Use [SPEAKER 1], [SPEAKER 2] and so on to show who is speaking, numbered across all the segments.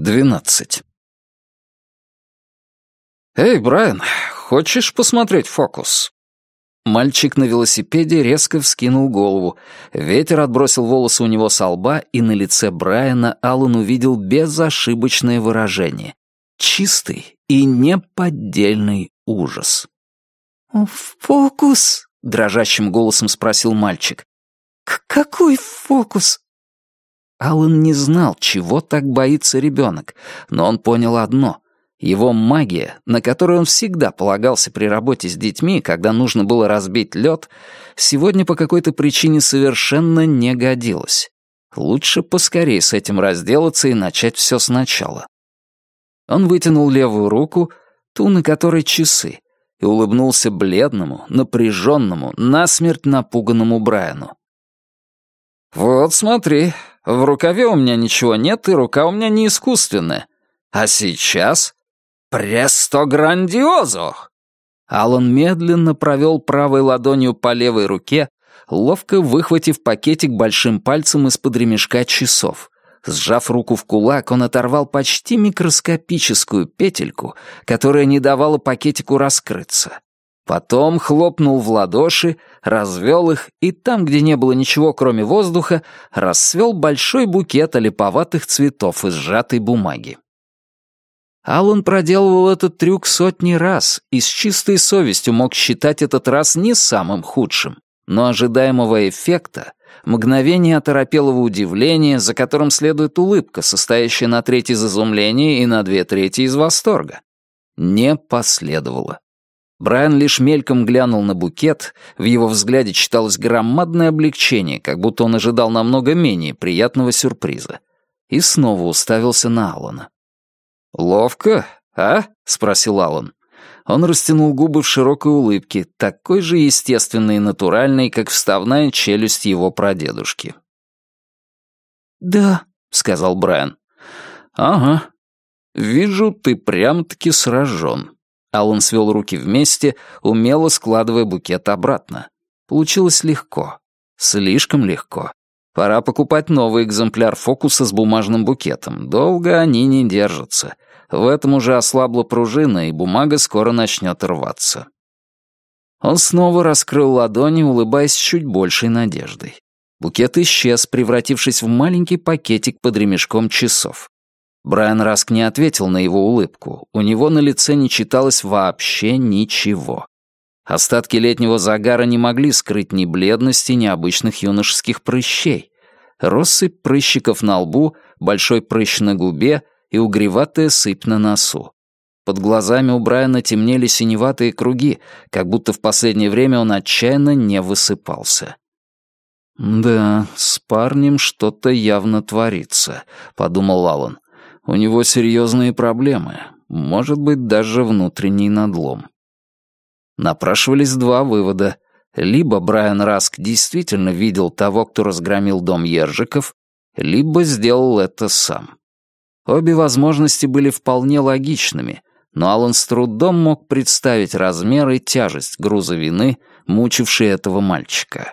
[SPEAKER 1] 12. «Эй, Брайан, хочешь посмотреть фокус?» Мальчик на велосипеде резко вскинул голову. Ветер отбросил волосы у него со лба, и на лице Брайана Аллан увидел безошибочное выражение. Чистый и неподдельный ужас.
[SPEAKER 2] «Фокус?» — дрожащим голосом спросил мальчик. «Какой фокус?»
[SPEAKER 1] Аллан не знал, чего так боится ребенок, но он понял одно. Его магия, на которую он всегда полагался при работе с детьми, когда нужно было разбить лед, сегодня по какой-то причине совершенно не годилась. Лучше поскорее с этим разделаться и начать все сначала. Он вытянул левую руку, ту, на которой часы, и улыбнулся бледному, напряженному, насмерть напуганному Брайану. «Вот смотри, в рукаве у меня ничего нет, и рука у меня не искусственная. А сейчас... престо грандиозо!» Аллан медленно провел правой ладонью по левой руке, ловко выхватив пакетик большим пальцем из-под ремешка часов. Сжав руку в кулак, он оторвал почти микроскопическую петельку, которая не давала пакетику раскрыться. Потом хлопнул в ладоши, развел их, и там, где не было ничего, кроме воздуха, расцвел большой букет олиповатых цветов из сжатой бумаги. Аллан проделывал этот трюк сотни раз и с чистой совестью мог считать этот раз не самым худшим, но ожидаемого эффекта, мгновение оторопелого удивления, за которым следует улыбка, состоящая на треть из изумления и на 2/3 из восторга, не последовало. Брайан лишь мельком глянул на букет, в его взгляде читалось громадное облегчение, как будто он ожидал намного менее приятного сюрприза, и снова уставился на Аллана. «Ловко, а?» — спросил Аллан. Он растянул губы в широкой улыбке, такой же естественной и натуральной, как вставная челюсть его прадедушки.
[SPEAKER 2] «Да», —
[SPEAKER 1] сказал Брайан. «Ага. Вижу, ты прям-таки сражен». Аллан свел руки вместе, умело складывая букет обратно. Получилось легко. Слишком легко. Пора покупать новый экземпляр фокуса с бумажным букетом. Долго они не держатся. В этом уже ослабла пружина, и бумага скоро начнет рваться. Он снова раскрыл ладони, улыбаясь с чуть большей надеждой. Букет исчез, превратившись в маленький пакетик под ремешком часов. Брайан Раск не ответил на его улыбку. У него на лице не читалось вообще ничего. Остатки летнего загара не могли скрыть ни бледности, ни обычных юношеских прыщей. Россыпь прыщиков на лбу, большой прыщ на губе и угреватая сыпь на носу. Под глазами у Брайана темнели синеватые круги, как будто в последнее время он отчаянно не высыпался. «Да, с парнем что-то явно творится», — подумал Аллан. «У него серьезные проблемы, может быть, даже внутренний надлом». Напрашивались два вывода. Либо Брайан Раск действительно видел того, кто разгромил дом Ержиков, либо сделал это сам. Обе возможности были вполне логичными, но Аллан с трудом мог представить размер и тяжесть груза вины, мучившей этого мальчика.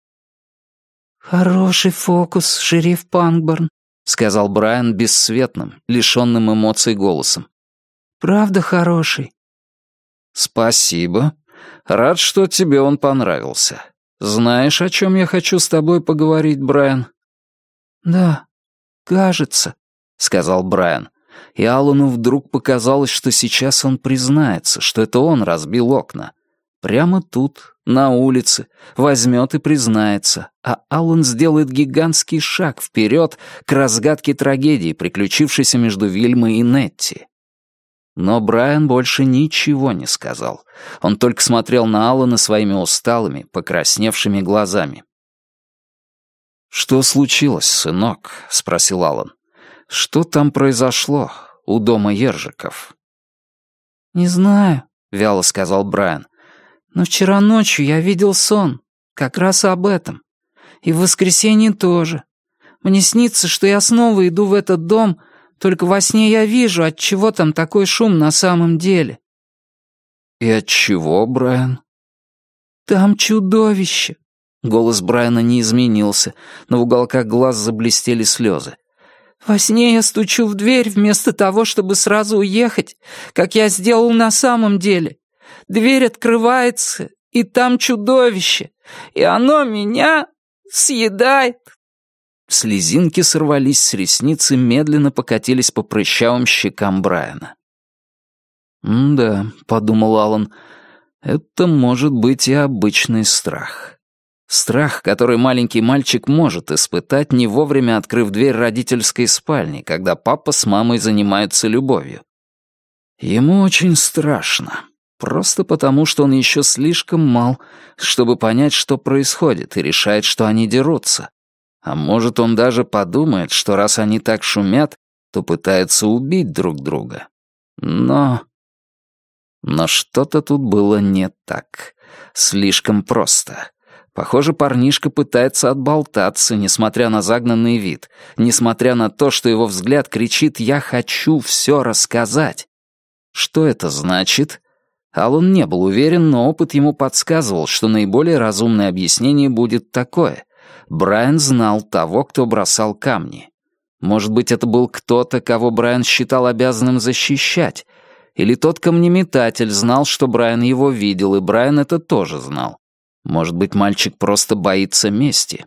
[SPEAKER 2] «Хороший фокус, шериф Пангборн», — сказал Брайан бесцветным, лишенным эмоций голосом. «Правда хороший».
[SPEAKER 1] «Спасибо. Рад, что тебе он понравился. Знаешь, о чем я хочу с тобой поговорить, Брайан?»
[SPEAKER 2] «Да, кажется»,
[SPEAKER 1] — сказал Брайан. И Аллану вдруг показалось, что сейчас он признается, что это он разбил окна. Прямо тут, на улице, возьмет и признается, а Аллан сделает гигантский шаг вперед к разгадке трагедии, приключившейся между Вильмой и Нетти. Но Брайан больше ничего не сказал. Он только смотрел на Аллана своими усталыми, покрасневшими глазами. «Что случилось, сынок?» — спросил Аллан. «Что там произошло у дома Ержиков?»
[SPEAKER 2] «Не знаю», — вяло сказал Брайан. «Но вчера ночью я видел сон, как раз об этом. И в воскресенье тоже. Мне снится, что я снова иду в этот дом, только во сне я вижу, отчего там такой шум на самом деле».
[SPEAKER 1] «И отчего, Брайан?»
[SPEAKER 2] «Там чудовище».
[SPEAKER 1] Голос Брайана не изменился, но в уголках глаз заблестели слезы.
[SPEAKER 2] Во сне я стучу в дверь вместо того, чтобы сразу уехать, как я сделал на самом деле. Дверь открывается, и там чудовище, и оно меня съедает».
[SPEAKER 1] Слезинки сорвались с ресниц и медленно покатились по прыщавым щекам Брайана. «Да», — подумал Алан, — «это может быть и обычный страх». Страх, который маленький мальчик может испытать, не вовремя открыв дверь родительской спальни, когда папа с мамой занимаются любовью. Ему очень страшно, просто потому, что он еще слишком мал, чтобы понять, что происходит, и решает, что они дерутся. А может, он даже подумает, что раз они так шумят, то пытаются убить друг друга. Но что-то тут было не так. Слишком просто. Похоже, парнишка пытается отболтаться, несмотря на загнанный вид, несмотря на то, что его взгляд кричит «Я хочу все рассказать». Что это значит? Алан не был уверен, но опыт ему подсказывал, что наиболее разумное объяснение будет такое. Брайан знал того, кто бросал камни. Может быть, это был кто-то, кого Брайан считал обязанным защищать. Или тот камнеметатель знал, что Брайан его видел, и Брайан это тоже знал. Может быть, мальчик просто боится мести.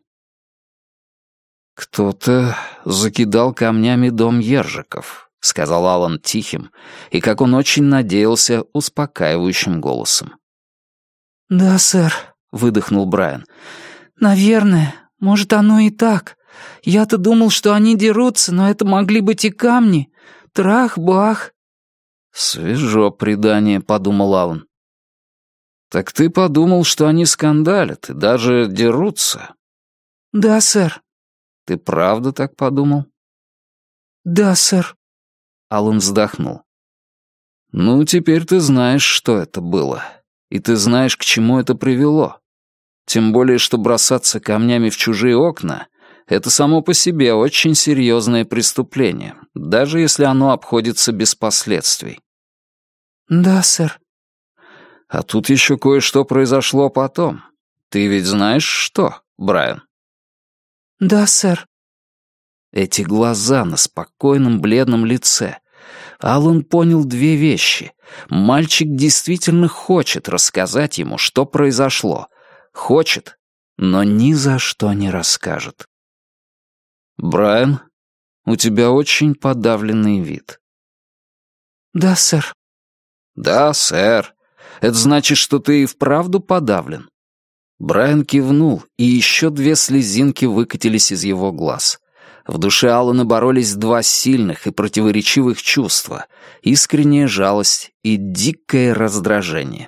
[SPEAKER 1] «Кто-то закидал камнями дом Ержиков», — сказал Алан тихим и, как он очень надеялся, успокаивающим голосом.
[SPEAKER 2] «Да, сэр», — выдохнул Брайан. «Наверное, может, оно и так. Я-то думал, что они дерутся, но это могли быть и камни. Трах-бах».
[SPEAKER 1] «Свежо предание», — подумал Алан. «Так ты подумал, что они скандалят и даже дерутся?»
[SPEAKER 2] «Да, сэр».
[SPEAKER 1] «Ты правда так подумал?»
[SPEAKER 2] «Да, сэр».
[SPEAKER 1] Алан вздохнул. «Ну, теперь ты знаешь, что это было. И ты знаешь, к чему это привело. Тем более, что бросаться камнями в чужие окна — это само по себе очень серьезное преступление, даже если оно обходится без последствий».
[SPEAKER 2] «Да, сэр».
[SPEAKER 1] «А тут еще кое-что произошло потом. Ты ведь знаешь, что, Брайан?»
[SPEAKER 2] «Да, сэр».
[SPEAKER 1] Эти глаза на спокойном бледном лице. Алан понял две вещи. Мальчик действительно хочет рассказать ему, что произошло. Хочет, но ни за что не расскажет. «Брайан, у тебя очень подавленный вид».
[SPEAKER 2] «Да, сэр».
[SPEAKER 1] «Да, сэр. Это значит, что ты и вправду подавлен?» Брайан кивнул, и еще две слезинки выкатились из его глаз. В душе Алана боролись два сильных и противоречивых чувства — искренняя жалость и дикое раздражение.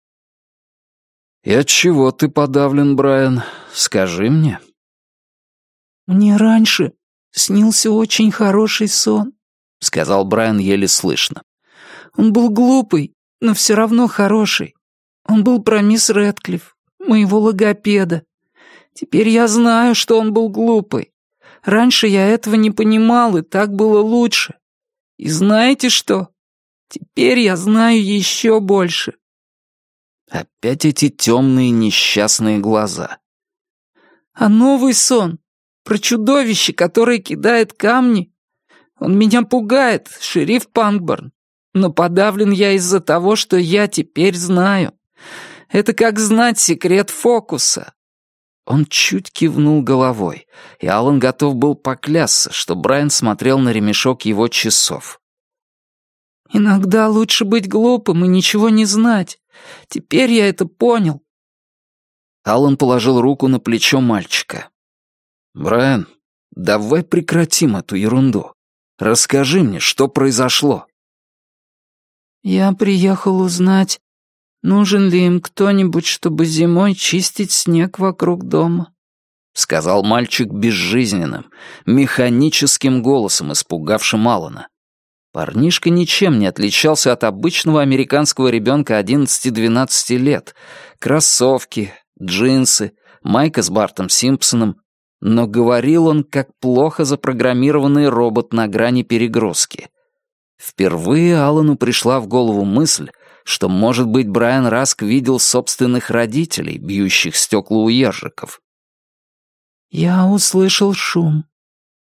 [SPEAKER 1] «И от чего ты подавлен, Брайан? Скажи мне».
[SPEAKER 2] «Мне раньше снился очень хороший сон», — сказал
[SPEAKER 1] Брайан еле слышно.
[SPEAKER 2] «Он был глупый, но все равно хороший. Он был про мисс Рэдклифф, моего логопеда. Теперь я знаю, что он был глупый. Раньше я этого не понимал, и так было лучше. И знаете что? Теперь я знаю еще больше».
[SPEAKER 1] Опять эти темные несчастные глаза.
[SPEAKER 2] «А новый сон про чудовище, которое кидает камни. Он меня пугает, шериф Панкборн. Но подавлен я из-за того, что я теперь знаю. Это как знать секрет фокуса». Он чуть кивнул головой, и Алан готов был поклясться, что Брайан смотрел на ремешок его часов. «Иногда лучше быть глупым и ничего не знать. Теперь я это понял».
[SPEAKER 1] Алан положил руку на плечо мальчика. «Брайан, давай прекратим эту ерунду. Расскажи мне, что произошло».
[SPEAKER 2] «Я приехал узнать, нужен ли им кто-нибудь, чтобы зимой чистить снег вокруг дома»,
[SPEAKER 1] — сказал мальчик безжизненным, механическим голосом, испугавшим Алана. Парнишка ничем не отличался от обычного американского ребенка 11-12 лет. Кроссовки, джинсы, майка с Бартом Симпсоном. Но говорил он, как плохо запрограммированный робот на грани перегрузки. Впервые Алану пришла в голову мысль, что, может быть, Брайан Раск видел собственных родителей, бьющих стекла у ержиков.
[SPEAKER 2] «Я услышал шум», —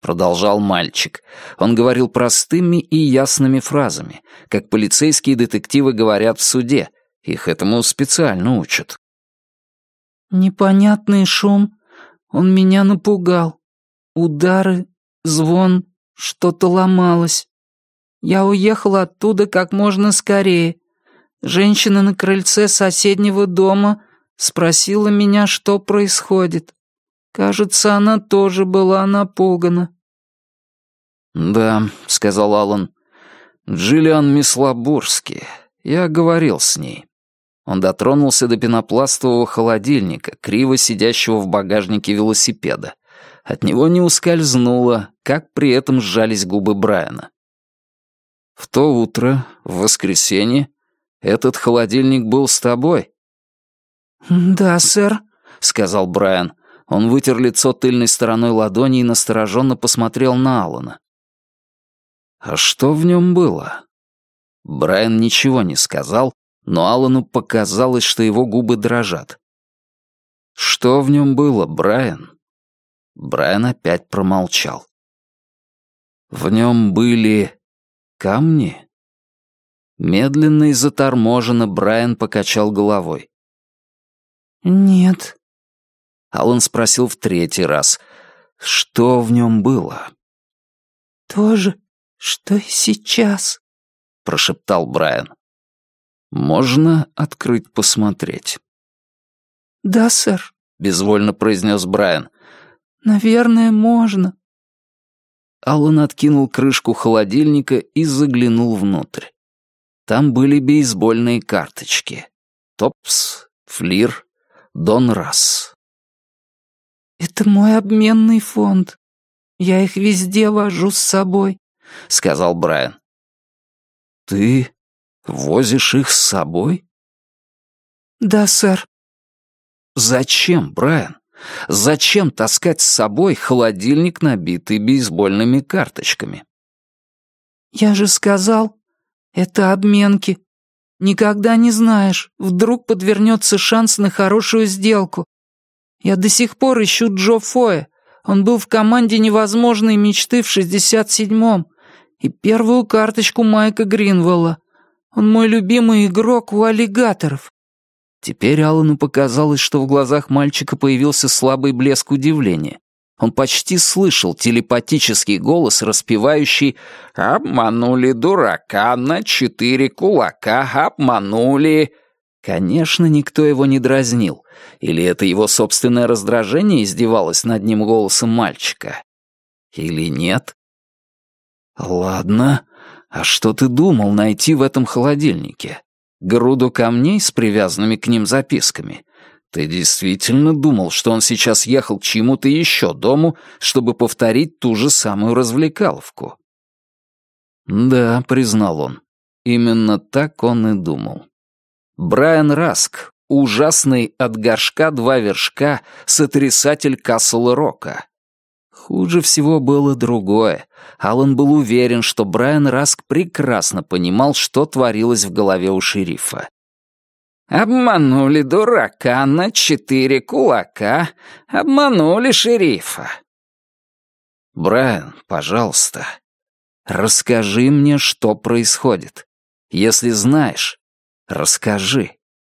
[SPEAKER 1] продолжал мальчик. Он говорил простыми и ясными фразами, как полицейские детективы говорят в суде. Их этому специально учат.
[SPEAKER 2] «Непонятный шум. Он меня напугал. Удары, звон, что-то ломалось. Я уехал оттуда как можно скорее. Женщина на крыльце соседнего дома спросила меня, что происходит. Кажется, она тоже была напугана».
[SPEAKER 1] «Да», — сказал Аллан, — «Джиллиан Мислобурски. Я говорил с ней». Он дотронулся до пенопластового холодильника, криво сидящего в багажнике велосипеда. От него не ускользнуло, как при этом сжались губы Брайана. «В то утро, в воскресенье, этот холодильник был с тобой?»
[SPEAKER 2] «Да, сэр»,
[SPEAKER 1] — сказал Брайан. Он вытер лицо тыльной стороной ладони и настороженно посмотрел на Аллана. «А что в нем было?» Брайан ничего не сказал, но Аллану показалось, что его губы дрожат. «Что в нем было, Брайан?» Брайан опять промолчал. «В нем были камни?» Медленно и заторможенно Брайан покачал головой.
[SPEAKER 2] «Нет».
[SPEAKER 1] Аллан спросил в третий раз, что в нем было.
[SPEAKER 2] «То же, что и сейчас»,
[SPEAKER 1] — прошептал Брайан. «Можно открыть, посмотреть?»
[SPEAKER 2] «Да, сэр»,
[SPEAKER 1] — безвольно произнес Брайан.
[SPEAKER 2] «Наверное, можно».
[SPEAKER 1] Аллан откинул крышку холодильника и заглянул внутрь. Там были бейсбольные карточки. Топс, Флир, Дон Расс.
[SPEAKER 2] «Это мой обменный фонд. Я их везде вожу с собой», —
[SPEAKER 1] сказал Брайан. «Ты возишь их с собой?»
[SPEAKER 2] «Да, сэр».
[SPEAKER 1] «Зачем, Брайан? Зачем таскать с собой холодильник, набитый бейсбольными карточками?»
[SPEAKER 2] «Я же сказал, это обменки. Никогда не знаешь, вдруг подвернется шанс на хорошую сделку. Я до сих пор ищу Джо Фоя. Он был в команде «Невозможные мечты» в 67-м. И первую карточку Майка Гринвелла. Он мой любимый игрок у аллигаторов».
[SPEAKER 1] Теперь Аллану показалось, что в глазах мальчика появился слабый блеск удивления. Он почти слышал телепатический голос, распевающий «Обманули дурака на 4 кулака, обманули». Конечно, никто его не дразнил. Или это его собственное раздражение издевалось над ним голосом мальчика? Или нет? «Ладно, а что ты думал найти в этом холодильнике? Груду камней с привязанными к ним записками? Ты действительно думал, что он сейчас ехал к чьему-то еще дому, чтобы повторить ту же самую развлекаловку?» «Да», — признал он, — именно так он и думал. Брайан Раск, ужасный от горшка 2 вершка, сотрясатель Касл-Рока. Хуже всего было другое. Аллан был уверен, что Брайан Раск прекрасно понимал, что творилось в голове у шерифа. «Обманули дурака на 4 кулака, обманули шерифа». «Брайан, пожалуйста, расскажи мне, что происходит. Если знаешь, расскажи».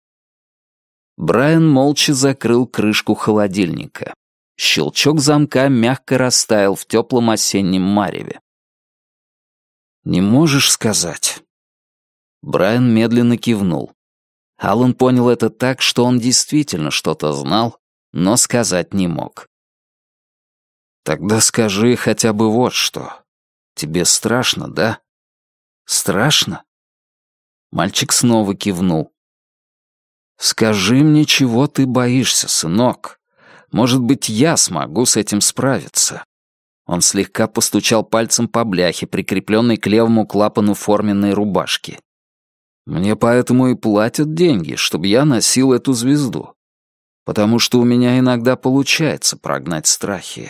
[SPEAKER 1] Брайан молча закрыл крышку холодильника. Щелчок замка мягко растаял в теплом осеннем мареве. «Не можешь сказать?» Брайан медленно кивнул. Аллан понял это так, что он действительно что-то знал, но сказать не мог. «Тогда скажи хотя бы вот что. Тебе страшно, да? Страшно?» Мальчик снова кивнул. «Скажи мне, чего ты боишься, сынок. Может быть, я смогу с этим справиться». Он слегка постучал пальцем по бляхе, прикрепленной к левому клапану форменной рубашки. «Мне поэтому и платят деньги, чтобы я носил эту звезду. Потому что у меня иногда получается прогнать страхи».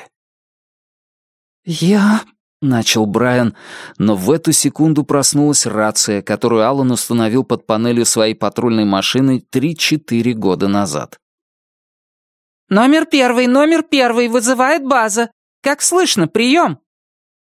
[SPEAKER 2] «Я...»
[SPEAKER 1] — начал Брайан, но в эту секунду проснулась рация, которую Аллан установил под панелью своей патрульной машины 3-4 года назад.
[SPEAKER 2] «Номер 1, вызывает база. Как слышно, прием!»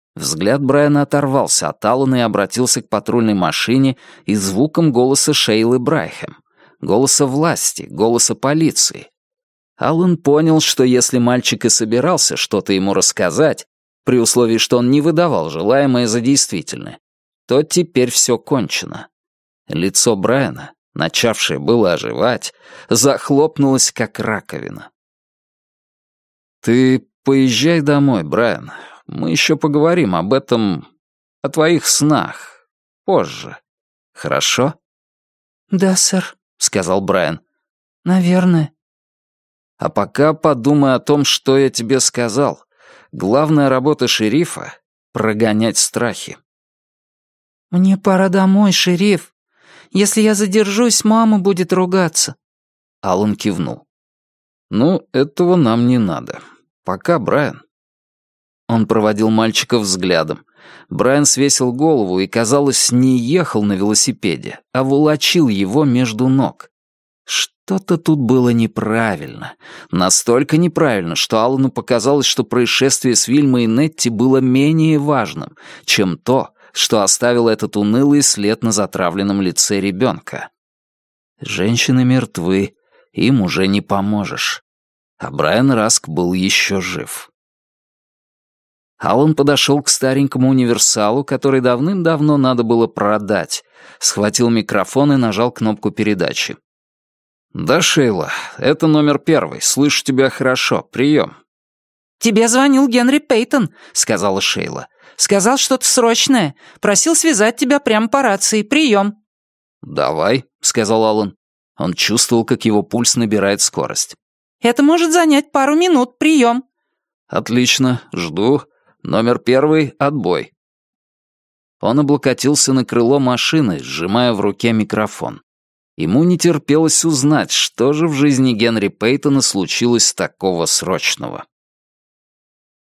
[SPEAKER 1] Взгляд Брайана оторвался от Алана и обратился к патрульной машине и звуком голоса Шейлы Брайхэм, голоса власти, голоса полиции. Алан понял, что если мальчик и собирался что-то ему рассказать, при условии, что он не выдавал желаемое за действительное, то теперь все кончено. Лицо Брайана, начавшее было оживать, захлопнулось, как раковина. «Ты поезжай домой, Брайан. Мы еще поговорим об этом, о твоих снах, позже. Хорошо?»
[SPEAKER 2] «Да, сэр», — сказал
[SPEAKER 1] Брайан.
[SPEAKER 2] «Наверное».
[SPEAKER 1] «А пока подумай о том, что я тебе сказал. Главная работа шерифа — прогонять страхи».
[SPEAKER 2] «Мне пора домой, шериф. Если я задержусь, мама будет ругаться».
[SPEAKER 1] Алан кивнул. «Ну, этого нам не надо. Пока, Брайан». Он проводил мальчика взглядом. Брайан свесил голову и, казалось, не ехал на велосипеде, а волочил его между ног. Что-то тут было неправильно. Настолько неправильно, что Алану показалось, что происшествие с Вильмой и Нетти было менее важным, чем то, что оставило этот унылый след на затравленном лице ребенка. Женщины мертвы, им уже не поможешь. А Брайан Раск был еще жив. Алан подошел к старенькому универсалу, который давным-давно надо было продать, схватил микрофон и нажал кнопку передачи. «Да, Шейла, это номер 1. Слышу тебя хорошо. Прием».
[SPEAKER 2] «Тебе звонил Генри Пейтон», — сказала Шейла. «Сказал что-то срочное. Просил связать тебя прямо по рации. Прием».
[SPEAKER 1] «Давай», — сказал Алан. Он чувствовал, как его пульс набирает скорость.
[SPEAKER 2] «Это может занять пару минут. Прием».
[SPEAKER 1] «Отлично. Жду. Номер 1. Отбой». Он облокотился на крыло машины, сжимая в руке микрофон. Ему не терпелось узнать, что же в жизни Генри Пейтона случилось такого срочного.